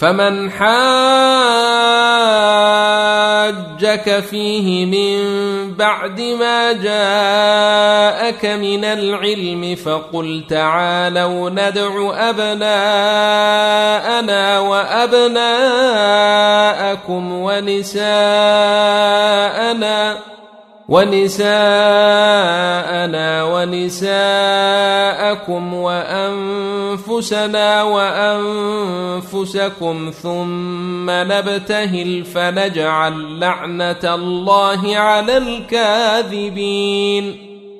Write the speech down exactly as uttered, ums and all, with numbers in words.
فمن حاجك فيه من بعد ما جاءك من العلم فقل تعالوا ندع أبناءنا وأبناءكم ونساءنا ونساءنا ونساءكم وأنفسنا وأنفسكم ثم نبتهل فنجعل لعنة الله على الكاذبين.